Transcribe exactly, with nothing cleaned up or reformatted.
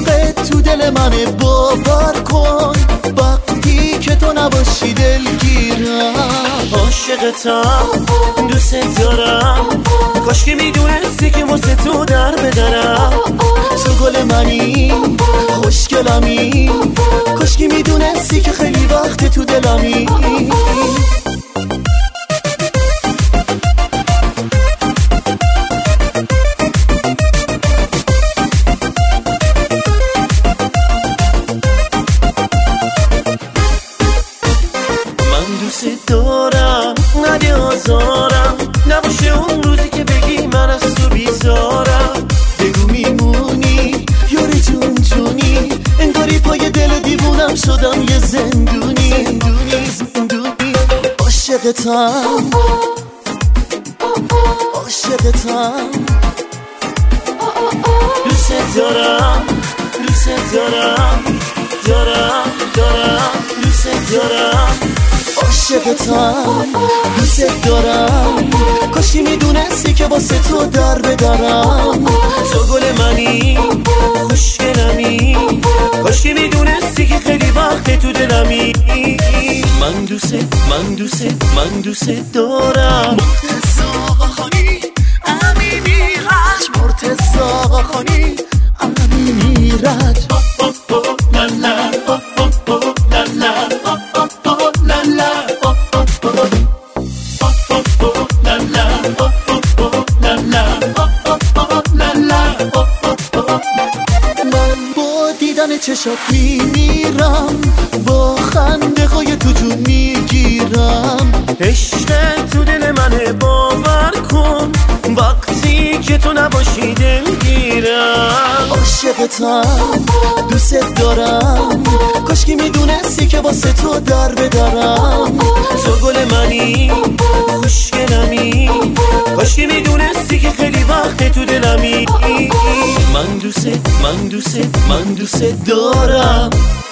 عشقت تو دل منه، باور کن وقتی که تو نباشی دلگیرم. عاشقتم دوست دارم، کاش که میدونستی که واسه تو در بدرم. تو گل منی خوشگلمی، کاش که میدونستی که خیلی وقت تو دلمی. دوست دارم نده آزارم، نباشه اون روزی که بگی من از تو بیزارم. بگو میمونی یاری جون جونی، انگاری پای دل دیوونم شدم یه زندونی. زندونی زندونی عاشقتم عاشقتم. دوست دارم دوست دارم دارم دارم دوست دارم. عاشقتم دوست دارم، کاشی میدونستی که واسه تو در بدرم. تو گل منی خوشگلمی، کاشی میدونستی که خیلی وقت تو دلمی. من دوست من دوست من دوست دارم. مرتضی آقاخانی امینی رج، مرتضی آقاخانی امینی رج. من با دیدن چشات میمیرم، با خنده های تو جون میگیرم. عشق تو دل منه باور کن وقتی که تو نباشی دلگیرم. عاشقتم دوست دارم، کاش که میدونستی که واسه تو در بدرم. تو گل منی خوشگلمی، کاش که میدونستی که خیلی وقت تو دلمی. من دوست من دوست من دوست دارم.